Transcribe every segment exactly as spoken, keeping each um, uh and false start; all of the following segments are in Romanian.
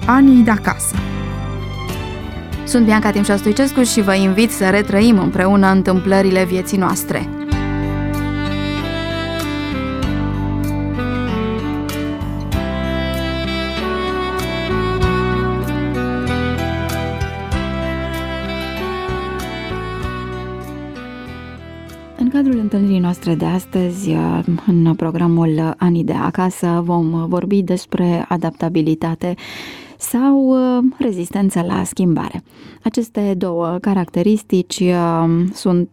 Anii de acasă. Sunt Bianca Timșa Stoicescu și vă invit să retrăim împreună întâmplările vieții noastre. În cadrul întâlnirii noastre de astăzi, în programul Anii de acasă, vom vorbi despre adaptabilitate sau rezistență la schimbare. Aceste două caracteristici sunt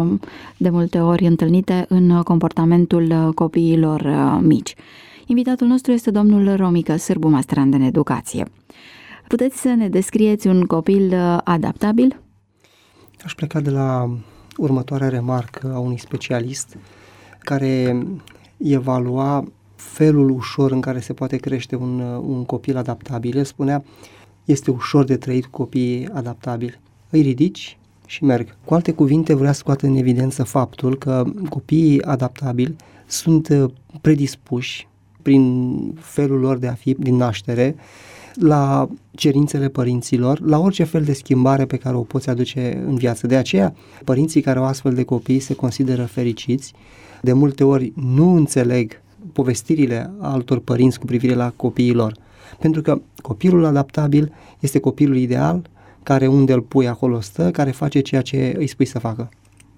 de multe ori întâlnite în comportamentul copiilor mici. Invitatul nostru este domnul Romică Sârbu, masterand în educație. Puteți să ne descrieți un copil adaptabil? Aș pleca de la următoarea remarcă a unui specialist care evalua felul ușor în care se poate crește un, un copil adaptabil. El spunea, este ușor de trăit cu copiii adaptabili. Îi ridici și merg. Cu alte cuvinte, vrea să scoată în evidență faptul că copiii adaptabili sunt predispuși prin felul lor de a fi din naștere la cerințele părinților, la orice fel de schimbare pe care o poți aduce în viață. De aceea, părinții care au astfel de copii se consideră fericiți. De multe ori nu înțeleg povestirile altor părinți cu privire la copiii lor. Pentru că copilul adaptabil este copilul ideal, care unde îl pui acolo stă, care face ceea ce îi spui să facă.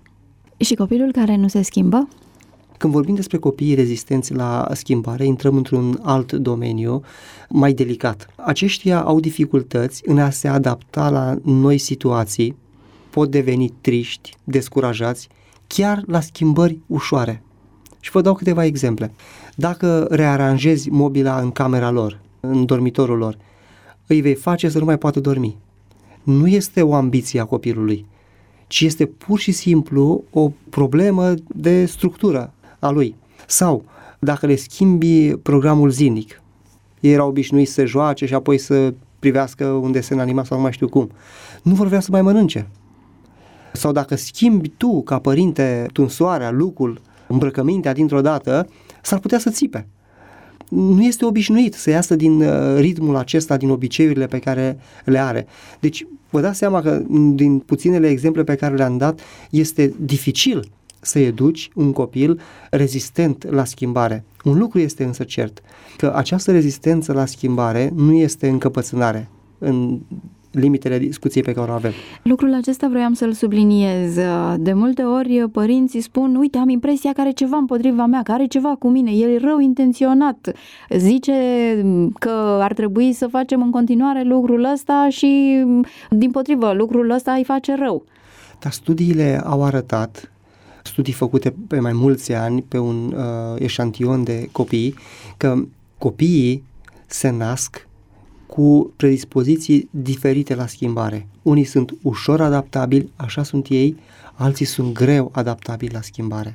Și copilul care nu se schimbă? Când vorbim despre copiii rezistenți la schimbare, intrăm într-un alt domeniu mai delicat. Aceștia au dificultăți în a se adapta la noi situații, pot deveni triști, descurajați, chiar la schimbări ușoare. Și vă dau câteva exemple. Dacă rearanjezi mobila în camera lor, în dormitorul lor, îi vei face să nu mai poată dormi. Nu este o ambiție a copilului, ci este pur și simplu o problemă de structură a lui. Sau dacă le schimbi programul zilnic, ei erau obișnuiți să joace și apoi să privească un desen animat sau nu mai știu cum, nu vor vrea să mai mănânce. Sau dacă schimbi tu, ca părinte, tunsoarea, lucrul, îmbrăcămintea dintr-o dată, s-ar putea să țipe. Nu este obișnuit să iasă din ritmul acesta, din obiceiurile pe care le are. Deci vă dați seama că din puținele exemple pe care le-am dat, este dificil să educi un copil rezistent la schimbare. Un lucru este însă cert, că această rezistență la schimbare nu este încăpățânare în limitele discuției pe care o avem. Lucrul acesta vroiam să-l subliniez. De multe ori părinții spun, uite, am impresia că are ceva împotriva mea, că are ceva cu mine, el e rău intenționat, zice că ar trebui să facem în continuare lucrul ăsta și dimpotrivă, lucrul ăsta îi face rău. Dar studiile au arătat, studii făcute pe mai mulți ani pe un uh, eșantion de copii, că copiii se nasc cu predispoziții diferite la schimbare. Unii sunt ușor adaptabili, așa sunt ei, alții sunt greu adaptabili la schimbare.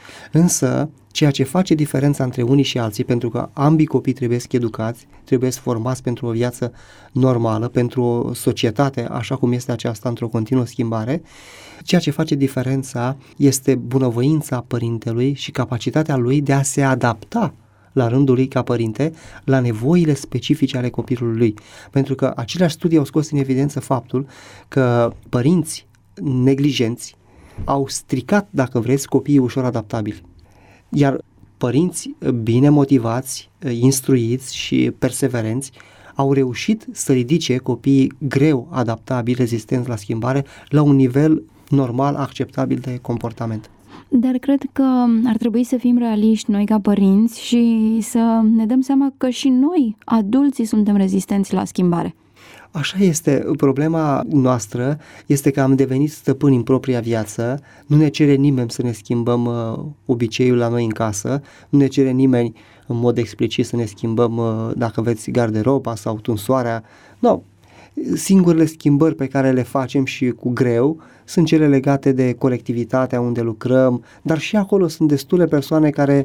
Însă, ceea ce face diferența între unii și alții, pentru că ambii copii trebuie să educați, trebuie să formați pentru o viață normală, pentru o societate așa cum este aceasta într-o continuă schimbare, ceea ce face diferența este bunăvoința părintelui și capacitatea lui de a se adapta la rândul lui ca părinte, la nevoile specifice ale copilului lui. Pentru că aceleași studii au scos în evidență faptul că părinți neglijenți au stricat, dacă vreți, copiii ușor adaptabili. Iar părinți bine motivați, instruiți și perseverenți au reușit să ridice copiii greu adaptabili, rezistenți la schimbare, la un nivel normal, acceptabil de comportament. Dar cred că ar trebui să fim realiști noi ca părinți și să ne dăm seama că și noi, adulții, suntem rezistenți la schimbare. Așa este. Problema noastră este că am devenit stăpâni în propria viață, nu ne cere nimeni să ne schimbăm uh, obiceiul la noi în casă, nu ne cere nimeni în mod explicit să ne schimbăm, uh, dacă veți, garderoba sau tunsoarea. Nu. Singurele schimbări pe care le facem și cu greu sunt cele legate de colectivitatea unde lucrăm, dar și acolo sunt destule persoane care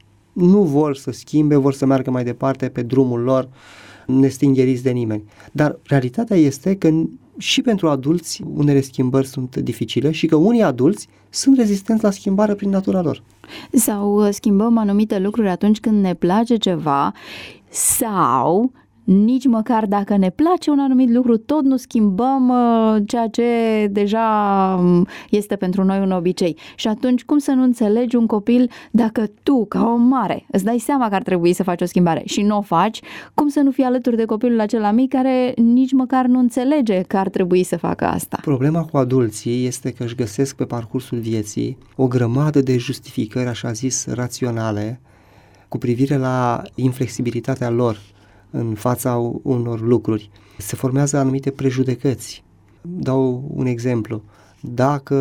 nu vor să schimbe, vor să meargă mai departe pe drumul lor, nestingheriți de nimeni. Dar realitatea este că și pentru adulți unele schimbări sunt dificile și că unii adulți sunt rezistenți la schimbare prin natura lor. Sau schimbăm anumite lucruri atunci când ne place ceva sau nici măcar dacă ne place un anumit lucru, tot nu schimbăm ceea ce deja este pentru noi un obicei. Și atunci, cum să nu înțelegi un copil dacă tu, ca om mare, îți dai seama că ar trebui să faci o schimbare și nu o faci, cum să nu fii alături de copilul acela mic care nici măcar nu înțelege că ar trebui să facă asta? Problema cu adulții este că își găsesc pe parcursul vieții o grămadă de justificări, așa zis, raționale, cu privire la inflexibilitatea lor în fața unor lucruri. Se formează anumite prejudecăți. Dau un exemplu. Dacă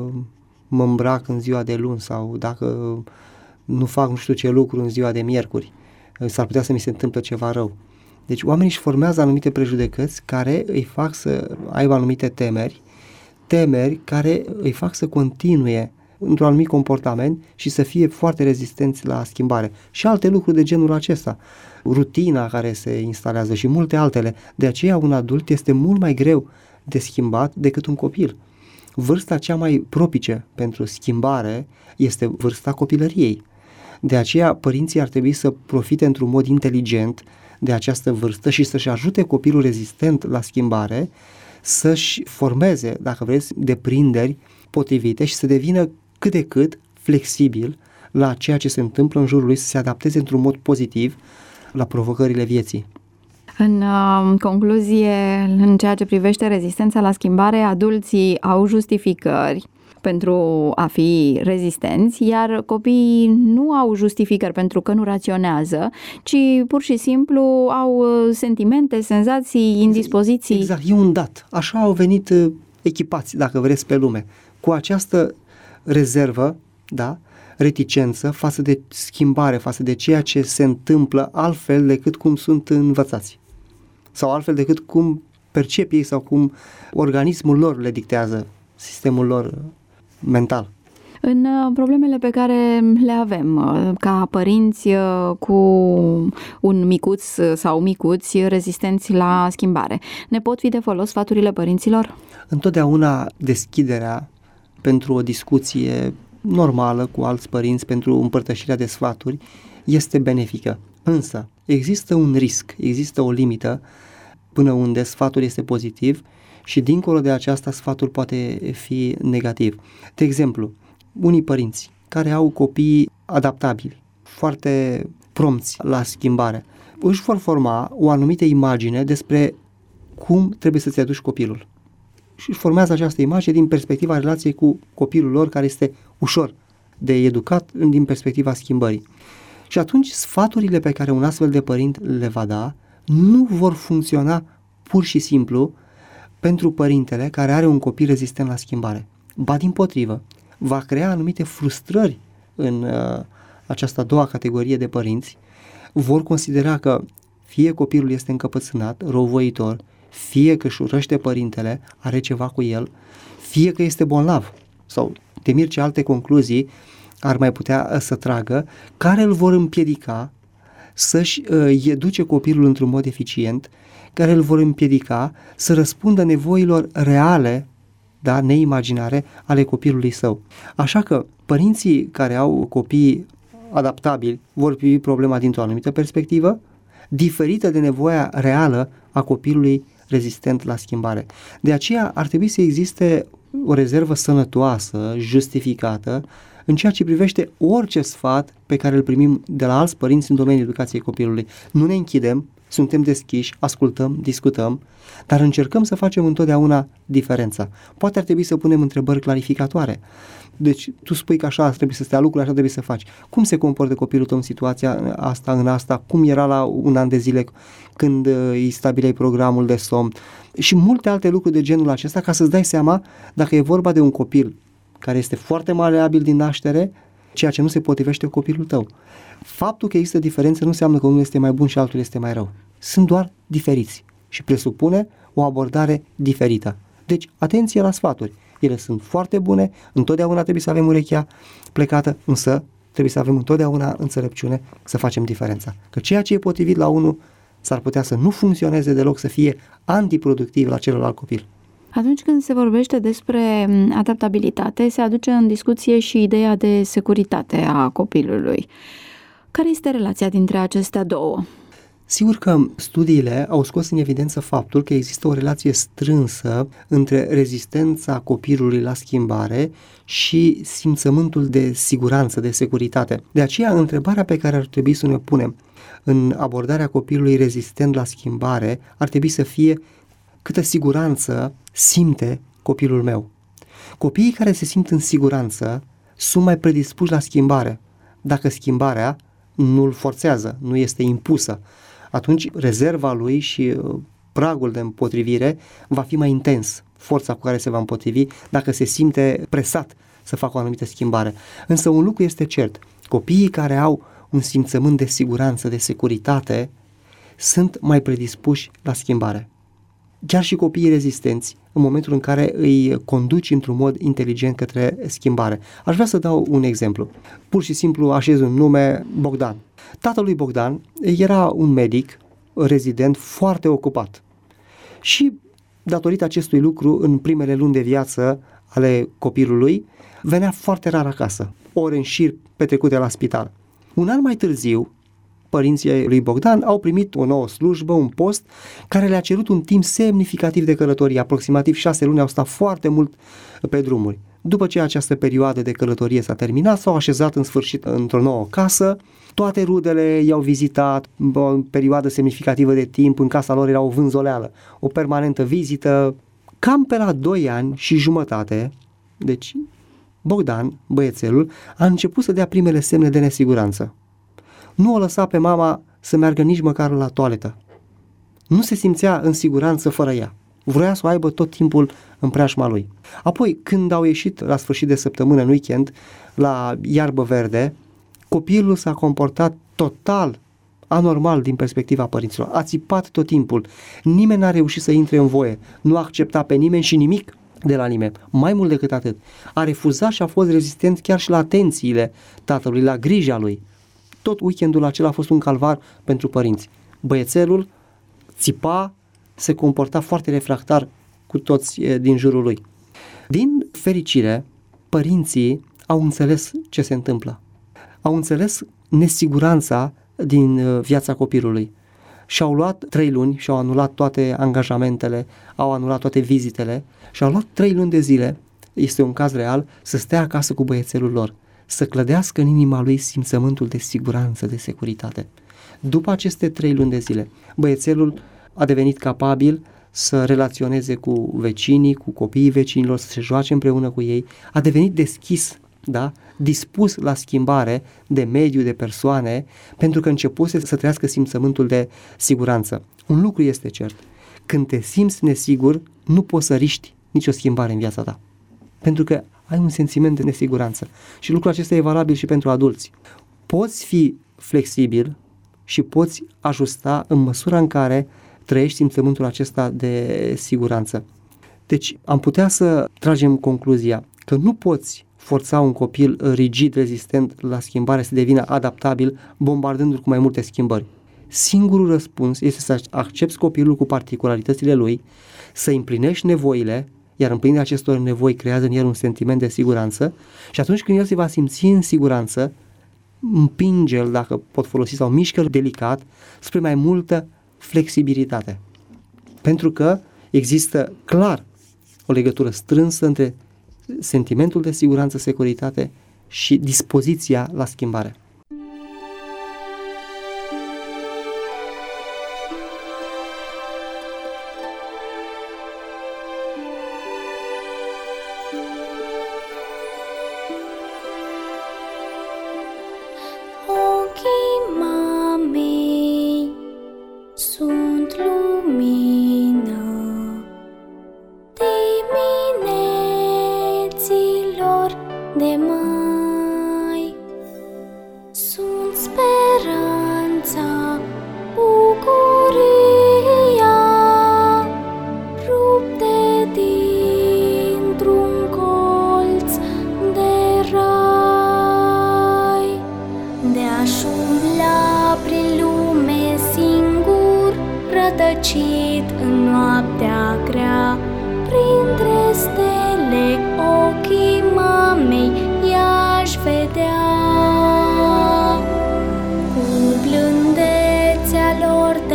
mă îmbrac în ziua de luni sau dacă nu fac nu știu ce lucru în ziua de miercuri, s-ar putea să mi se întâmple ceva rău. Deci oamenii își formează anumite prejudecăți care îi fac să aibă anumite temeri, temeri care îi fac să continue într-un anumit comportament și să fie foarte rezistenți la schimbare. Și alte lucruri de genul acesta, rutina care se instalează și multe altele. De aceea un adult este mult mai greu de schimbat decât un copil. Vârsta cea mai propice pentru schimbare este vârsta copilăriei. De aceea părinții ar trebui să profite într-un mod inteligent de această vârstă și să-și ajute copilul rezistent la schimbare să-și formeze, dacă vreți, deprinderi potrivite și să devină cât de cât flexibil la ceea ce se întâmplă în jurul lui, să se adapteze într-un mod pozitiv la provocările vieții. În uh, concluzie, în ceea ce privește rezistența la schimbare, adulții au justificări pentru a fi rezistenți, iar copiii nu au justificări pentru că nu raționează, ci pur și simplu au sentimente, senzații, indispoziții. Exact, e un dat. Așa au venit echipați, dacă vreți, pe lume, cu această rezervă, da, reticență față de schimbare, față de ceea ce se întâmplă altfel decât cum sunt învățați. Sau altfel decât cum percep ei sau cum organismul lor le dictează, sistemul lor mental. În problemele pe care le avem ca părinți cu un micuț sau micuți rezistenți la schimbare, ne pot fi de folos sfaturile părinților? Întotdeauna deschiderea pentru o discuție normală cu alți părinți, pentru împărtășirea de sfaturi, este benefică. Însă, există un risc, există o limită până unde sfatul este pozitiv și dincolo de aceasta sfatul poate fi negativ. De exemplu, unii părinți care au copii adaptabili, foarte prompți la schimbare, își vor forma o anumită imagine despre cum trebuie să-ți aduci copilul. Și își formează această imagine din perspectiva relației cu copilul lor, care este ușor de educat din perspectiva schimbării. Și atunci sfaturile pe care un astfel de părinte le va da nu vor funcționa pur și simplu pentru părintele care are un copil rezistent la schimbare. Ba dimpotrivă, va crea anumite frustrări în uh, această a doua categorie de părinți. Vor considera că fie copilul este încăpățânat, răuvoitor, fie că își urăște părintele, are ceva cu el, fie că este bolnav sau te miri ce alte concluzii ar mai putea să tragă, care îl vor împiedica să-și uh, educe copilul într-un mod eficient, care îl vor împiedica să răspundă nevoilor reale, da, neimaginare, ale copilului său. Așa că părinții care au copii adaptabili vor privi problema dintr-o anumită perspectivă, diferită de nevoia reală a copilului rezistent la schimbare. De aceea ar trebui să existe o rezervă sănătoasă, justificată, în ceea ce privește orice sfat pe care îl primim de la alți părinți în domeniul educației copilului. Nu ne închidem, suntem deschiși, ascultăm, discutăm, dar încercăm să facem întotdeauna diferența. Poate ar trebui să punem întrebări clarificatoare. Deci tu spui că așa trebuie să stea lucrurile, așa trebuie să faci. Cum se comportă copilul tău în situația asta, în asta? Cum era la un an de zile când îi stabileai programul de somn? Și multe alte lucruri de genul acesta, ca să-ți dai seama dacă e vorba de un copil care este foarte maleabil din naștere, ceea ce nu se potrivește cu copilul tău. Faptul că există diferențe nu înseamnă că unul este mai bun și altul este mai rău. Sunt doar diferiți și presupune o abordare diferită. Deci, atenție la sfaturi. Ele sunt foarte bune, întotdeauna trebuie să avem urechea plecată, însă trebuie să avem întotdeauna înțelepciune să facem diferența. Că ceea ce e potrivit la unul s-ar putea să nu funcționeze deloc, să fie antiproductiv la celălalt copil. Atunci când se vorbește despre adaptabilitate, se aduce în discuție și ideea de securitate a copilului. Care este relația dintre acestea două? Sigur că studiile au scos în evidență faptul că există o relație strânsă între rezistența copilului la schimbare și simțământul de siguranță, de securitate. De aceea, întrebarea pe care ar trebui să ne punem în abordarea copilului rezistent la schimbare ar trebui să fie: câtă siguranță simte copilul meu? Copiii care se simt în siguranță sunt mai predispuși la schimbare. Dacă schimbarea nu îl forțează, nu este impusă, atunci rezerva lui și pragul de împotrivire va fi mai intens, forța cu care se va împotrivi dacă se simte presat să facă o anumită schimbare. Însă un lucru este cert: copiii care au un simțământ de siguranță, de securitate, sunt mai predispuși la schimbare. Chiar și copiii rezistenți, în momentul în care îi conduci într-un mod inteligent către schimbare. Aș vrea să dau un exemplu. Pur și simplu așez un nume: Bogdan. Tatălui Bogdan era un medic rezident foarte ocupat și, datorită acestui lucru, în primele luni de viață ale copilului, venea foarte rar acasă, ore în șir petrecute la spital. Un an mai târziu, părinții lui Bogdan au primit o nouă slujbă, un post care le-a cerut un timp semnificativ de călătorie. Aproximativ șase luni au stat foarte mult pe drumuri. După ce această perioadă de călătorie s-a terminat, s-au așezat în sfârșit într-o nouă casă. Toate rudele i-au vizitat o perioadă semnificativă de timp. În casa lor era o vânzoleală, o permanentă vizită. Cam pe la doi ani și jumătate, deci Bogdan, băiețelul, a început să dea primele semne de nesiguranță. Nu o lăsa pe mama să meargă nici măcar la toaletă. Nu se simțea în siguranță fără ea. Vroia să o aibă tot timpul în preajma lui. Apoi, când au ieșit la sfârșit de săptămână, în weekend, la iarbă verde, copilul s-a comportat total anormal din perspectiva părinților. A țipat tot timpul. Nimeni n-a reușit să intre în voie. Nu a acceptat pe nimeni și nimic de la nimeni. Mai mult decât atât, a refuzat și a fost rezistent chiar și la atențiile tatălui, la grija lui. Tot weekendul acela a fost un calvar pentru părinți. Băiețelul țipa, se comporta foarte refractar cu toți din jurul lui. Din fericire, părinții au înțeles ce se întâmplă. Au înțeles nesiguranța din viața copilului. Și-au luat trei luni și-au anulat toate angajamentele, au anulat toate vizitele și-au luat trei luni de zile, este un caz real, să stea acasă cu băiețelul lor, să clădească în inima lui simțământul de siguranță, de securitate. După aceste trei luni de zile, băiețelul a devenit capabil să relaționeze cu vecinii, cu copiii vecinilor, să se joace împreună cu ei, a devenit deschis, da? Dispus la schimbare de mediu, de persoane, pentru că începuse să trăiască simțământul de siguranță. Un lucru este cert: când te simți nesigur, nu poți să riști nicio schimbare în viața ta, pentru că ai un sentiment de nesiguranță. Și lucrul acesta e valabil și pentru adulți. Poți fi flexibil și poți ajusta în măsura în care trăiești simțământul acesta de siguranță. Deci am putea să tragem concluzia că nu poți forța un copil rigid, rezistent la schimbare să devină adaptabil, bombardându-l cu mai multe schimbări. Singurul răspuns este să accepți copilul cu particularitățile lui, să împlinești nevoile, iar împlinirea acestor nevoi creează în el un sentiment de siguranță și atunci când el se va simți în siguranță, împinge-l, dacă pot folosi, sau mișcă-l delicat spre mai multă flexibilitate. Pentru că există clar o legătură strânsă între sentimentul de siguranță, securitate și dispoziția la schimbare. În noaptea grea, printre stele, ochii mamei i-aș vedea. Cu blândețea lor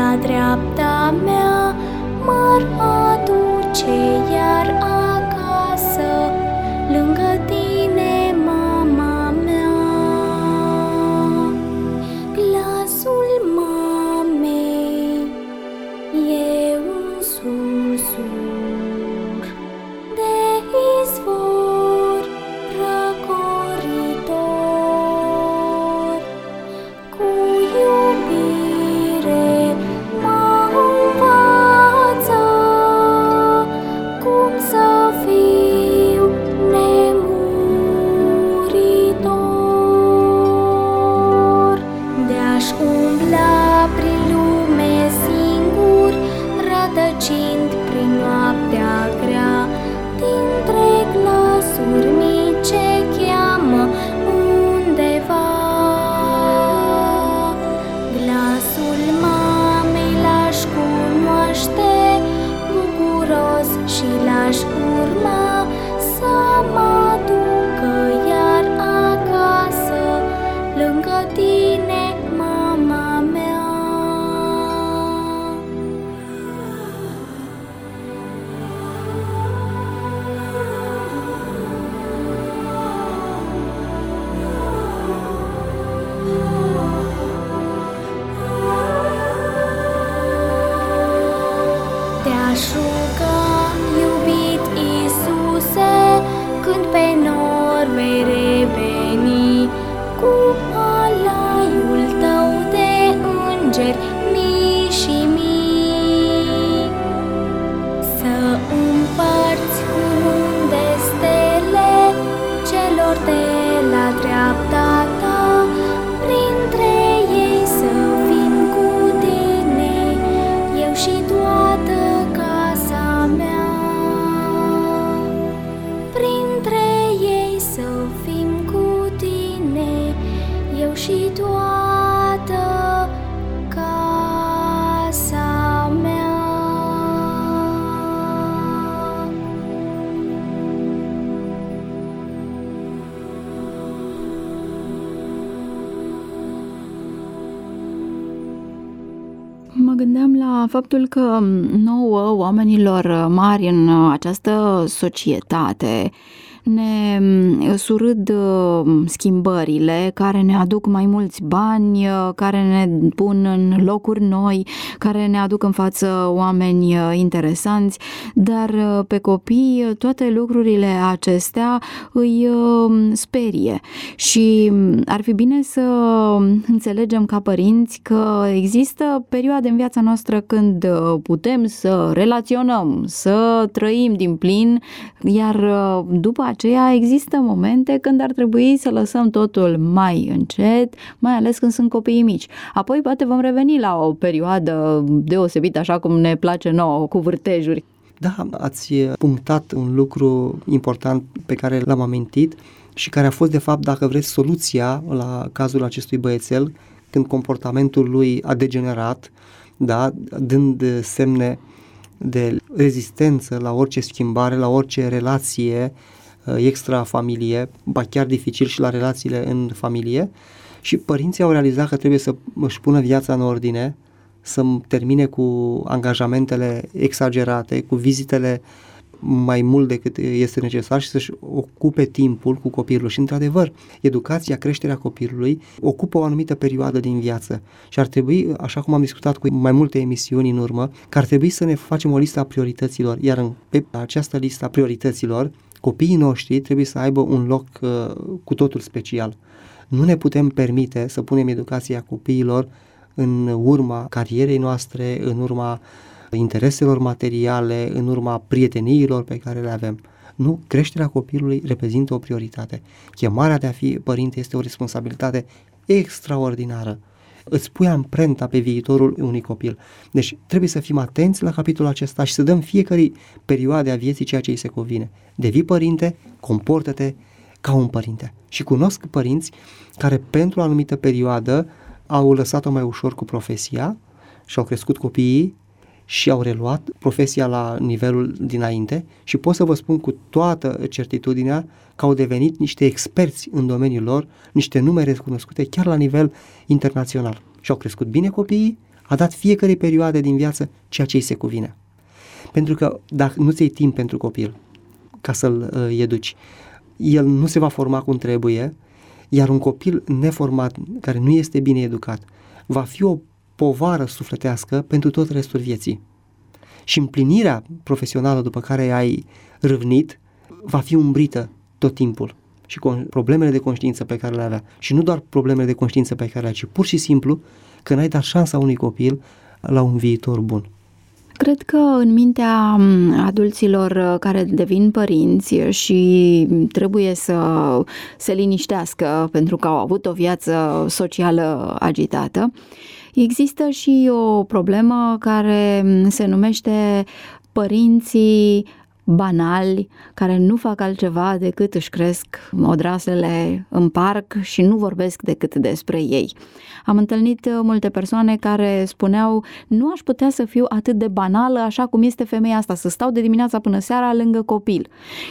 la dreapta mea, m-ar aduce iar acasă, lângă tine, mama mea. Glasul mamei e un susur de izvor răcoritor, cu iubire mă învață cum să fiu nemuritor. De-aș umbla prin lume singur, rătăcind prin noaptea grea, dintre glasuri mici ce cheamă undeva. Glasul mamei l-aș cunoaște bucuros și l-aș urma, să mă ducă iar acasă, lângă tine, mama mea. Te-aș ruga, iubit Iisuse, când pe nor vei reveni, cu alaiul tău de îngeri mii și mii, să împarți cu unde stele celor de la dreapta ta, printre ei să fim cu tine, eu și toată casa mea. Printre ei să fim cu tine, eu și toată casa mea. Mă gândeam la faptul că nouă, oamenilor mari în această societate, ne surâd schimbările care ne aduc mai mulți bani, care ne pun în locuri noi, care ne aduc în față oameni interesanți, dar pe copii toate lucrurile acestea îi sperie și ar fi bine să înțelegem ca părinți că există perioade în viața noastră când putem să relaționăm, să trăim din plin, iar după aceea există momente când ar trebui să lăsăm totul mai încet, mai ales când sunt copiii mici. Apoi poate vom reveni la o perioadă deosebită, așa cum ne place nouă, cu vârtejuri. Da, ați punctat un lucru important pe care l-am amintit și care a fost, de fapt, dacă vreți, soluția la cazul acestui băiețel, când comportamentul lui a degenerat, da, dând semne de rezistență la orice schimbare, la orice relație extra-familie, ba chiar dificil și la relațiile în familie, și părinții au realizat că trebuie să își pună viața în ordine, să termine cu angajamentele exagerate, cu vizitele mai mult decât este necesar și să-și ocupe timpul cu copilul. Și, într-adevăr, educația, creșterea copilului ocupă o anumită perioadă din viață și ar trebui, așa cum am discutat cu mai multe emisiuni în urmă, că ar trebui să ne facem o listă a priorităților, iar în, pe această listă a priorităților, copiii noștri trebuie să aibă un loc uh, cu totul special. Nu ne putem permite să punem educația copiilor în urma carierei noastre, în urma intereselor materiale, în urma prieteniilor pe care le avem. Nu, creșterea copilului reprezintă o prioritate. Chemarea de a fi părinte este o responsabilitate extraordinară. Îți pui amprenta pe viitorul unui copil. Deci trebuie să fim atenți la capitolul acesta și să dăm fiecare perioade a vieții ceea ce îi se convine. Devii părinte, comportă-te ca un părinte. Și cunosc părinți care pentru o anumită perioadă au lăsat-o mai ușor cu profesia și au crescut copiii și au reluat profesia la nivelul dinainte și pot să vă spun cu toată certitudinea că au devenit niște experți în domeniul lor, niște nume recunoscute chiar la nivel internațional. Și au crescut bine copiii, a dat fiecare perioadă din viață ceea ce îi se cuvine. Pentru că dacă nu-ți iei timp pentru copil ca să-l uh, educi, el nu se va forma cum trebuie, iar un copil neformat, care nu este bine educat, va fi o povară sufletească pentru tot restul vieții. Și împlinirea profesională după care ai râvnit va fi umbrită tot timpul. Și con- problemele de conștiință pe care le avea. Și nu doar problemele de conștiință pe care le avea, ci pur și simplu că n-ai dat șansa unui copil la un viitor bun. Cred că în mintea adulților care devin părinți și trebuie să se liniștească pentru că au avut o viață socială agitată, există și o problemă care se numește părinții banali, care nu fac altceva decât își cresc odraslele în parc și nu vorbesc decât despre ei. Am întâlnit multe persoane care spuneau: nu aș putea să fiu atât de banală așa cum este femeia asta, să stau de dimineața până seara lângă copil.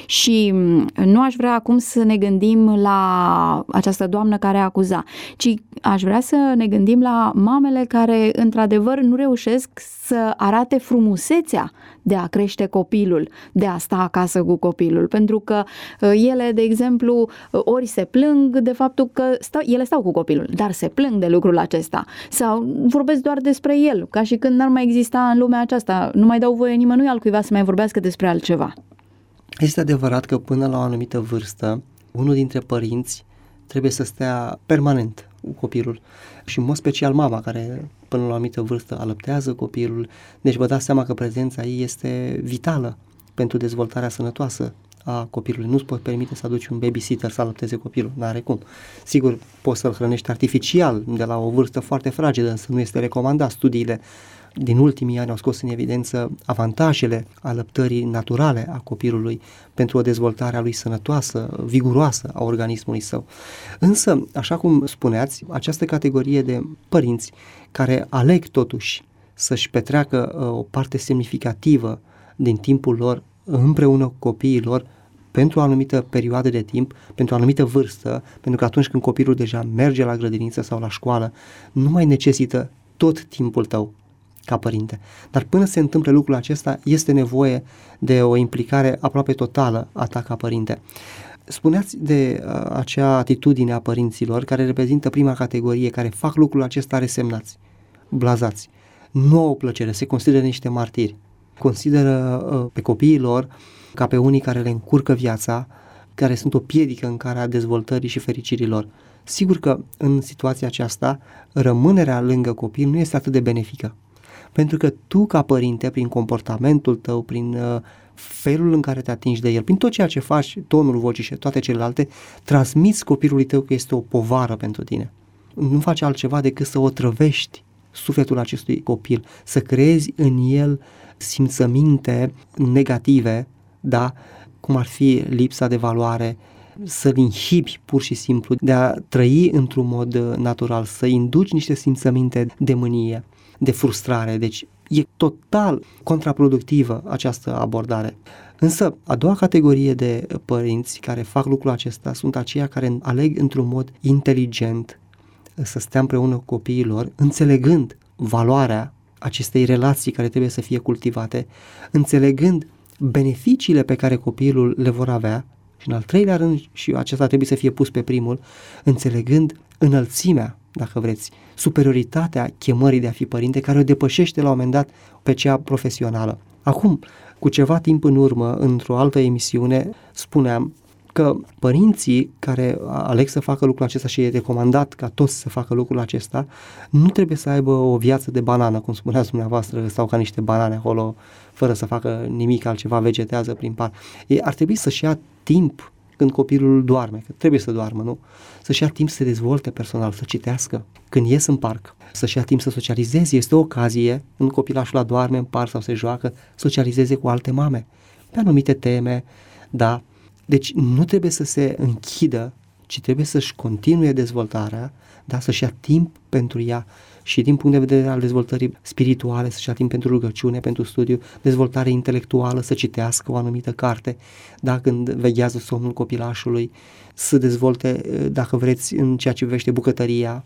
Și nu aș vrea acum să ne gândim la această doamnă care acuza, ci aș vrea să ne gândim la mamele care într-adevăr nu reușesc să arate frumusețea de a crește copilul, de a sta acasă cu copilul, pentru că ele, de exemplu, ori se plâng de faptul că stau, ele stau cu copilul, dar se plâng de lucrul acesta sau vorbesc doar despre el, ca și când n-ar mai exista în lumea aceasta, nu mai dau voie nimănui altcuiva să mai vorbească despre altceva. Este adevărat că până la o anumită vârstă, unul dintre părinți trebuie să stea permanent cu copilul și în mod special mama, care până la o anumită vârstă alăptează copilul, deci vă dați seama că prezența ei este vitală pentru dezvoltarea sănătoasă a copilului. Nu-ți poți permite să aduci un babysitter să alăpteze copilul, n-are cum. Sigur, poți să-l hrănești artificial de la o vârstă foarte fragedă, însă nu este recomandat. Studiile din ultimii ani au scos în evidență avantajele alăptării naturale a copilului pentru o dezvoltare a lui sănătoasă, viguroasă a organismului său. Însă, așa cum spuneați, această categorie de părinți care aleg totuși să-și petreacă uh, o parte semnificativă din timpul lor împreună cu copiii lor pentru o anumită perioadă de timp, pentru o anumită vârstă, pentru că atunci când copilul deja merge la grădiniță sau la școală, nu mai necesită tot timpul tău ca părinte. Dar până se întâmplă lucrul acesta, este nevoie de o implicare aproape totală a ta ca părinte. Spuneați de uh, acea atitudine a părinților care reprezintă prima categorie, care fac lucrul acesta resemnați, blazați. Nu au o plăcere, se consideră niște martiri. Consideră uh, pe copiii lor ca pe unii care le încurcă viața, care sunt o piedică în calea dezvoltării și fericirii lor. Sigur că în situația aceasta, rămânerea lângă copil nu este atât de benefică. Pentru că tu, ca părinte, prin comportamentul tău, prin uh, felul în care te atingi de el, prin tot ceea ce faci, tonul vocii și toate celelalte, transmiți copilului tău că este o povară pentru tine. Nu faci altceva decât să otrăvești sufletul acestui copil, să creezi în el simțăminte negative, da, cum ar fi lipsa de valoare, să-l inhibi pur și simplu de a trăi într-un mod natural, să induci niște simțăminte de mânie, de frustrare. Deci e total contraproductivă această abordare. Însă, a doua categorie de părinți care fac lucrul acesta sunt aceia care aleg într-un mod inteligent să stea împreună cu copiii lor, înțelegând valoarea acestei relații care trebuie să fie cultivate, înțelegând beneficiile pe care copilul le vor avea și în al treilea rând, și acesta trebuie să fie pus pe primul, înțelegând înălțimea, dacă vreți, superioritatea chemării de a fi părinte, care o depășește la un moment dat pe cea profesională. Acum, cu ceva timp în urmă, într-o altă emisiune, spuneam că părinții care aleg să facă lucrul acesta și e recomandat ca toți să facă lucrul acesta, nu trebuie să aibă o viață de banană, cum spuneați dumneavoastră, sau ca niște banane acolo, fără să facă nimic altceva, vegetează prin par. Ei ar trebui să-și ia timp când copilul doarme, că trebuie să doarmă, nu? Să-și ia timp să se dezvolte personal, să citească, când ies în parc, să-și ia timp să socializeze. Este o ocazie, când copilașul doarme în parc sau se joacă, socializeze cu alte mame, pe anumite teme, da? Deci nu trebuie să se închidă, ci trebuie să-și continue dezvoltarea, da? Să-și ia timp pentru ea și din punct de vedere al dezvoltării spirituale, să-și ia timp pentru rugăciune, pentru studiu, dezvoltare intelectuală, să citească o anumită carte, da? Când veghează somnul copilașului, să dezvolte, dacă vreți, în ceea ce privește bucătăria,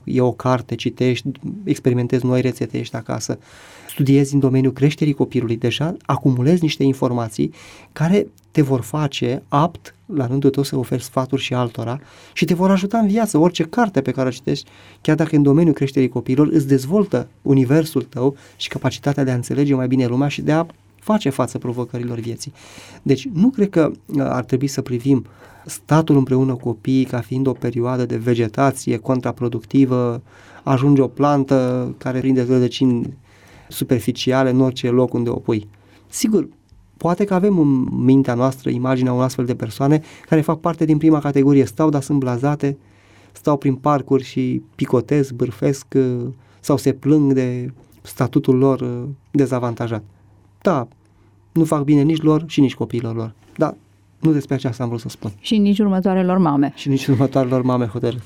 e o carte, citești, experimentezi noi rețete, ești acasă, studiezi în domeniul creșterii copilului, deja acumulezi niște informații care te vor face apt la rândul tău să oferi sfaturi și altora și te vor ajuta în viață. Orice carte pe care o citești, chiar dacă în domeniul creșterii copiilor, îți dezvoltă universul tău și capacitatea de a înțelege mai bine lumea și de a face față provocărilor vieții. Deci nu cred că ar trebui să privim statul împreună cu copiii ca fiind o perioadă de vegetație contraproductivă, ajunge o plantă care prinde rădăcini superficiale în orice loc unde o pui. Sigur, poate că avem în mintea noastră imaginea unor astfel de persoane care fac parte din prima categorie, stau, dar sunt blazate, stau prin parcuri și picotez, bârfesc sau se plâng de statutul lor dezavantajat. Da, nu fac bine nici lor și nici copiilor lor. Da, nu despre aceasta am vrut să spun. Și nici următoarelor mame. Și nici următoarelor mame hotărât.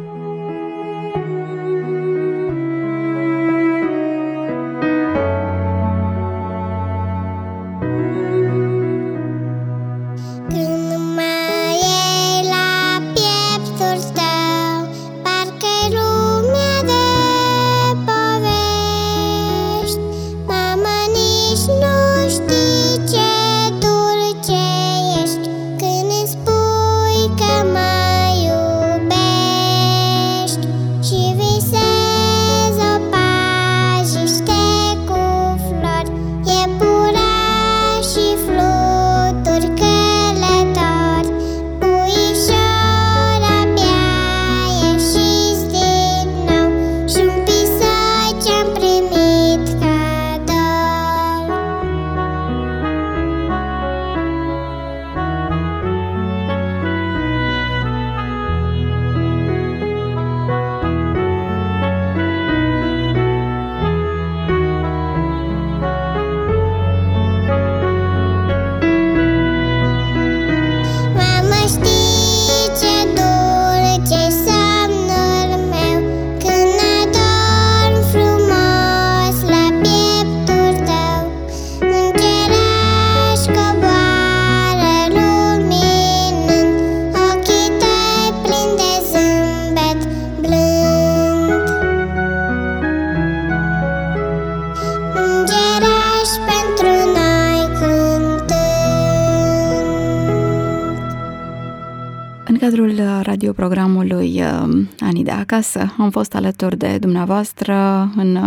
În cadrul radioprogramului Anii de acasă am fost alături de dumneavoastră în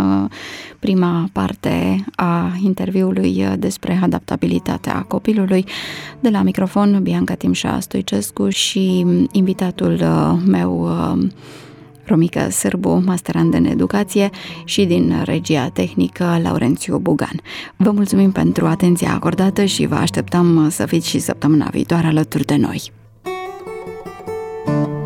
prima parte a interviului despre adaptabilitatea copilului. De la microfon, Bianca Timșa Stoicescu și invitatul meu, Romica Sârbu, masterand în educație, și din regia tehnică, Laurențiu Bugan. Vă mulțumim pentru atenția acordată și vă așteptăm să fiți și săptămâna viitoare alături de noi.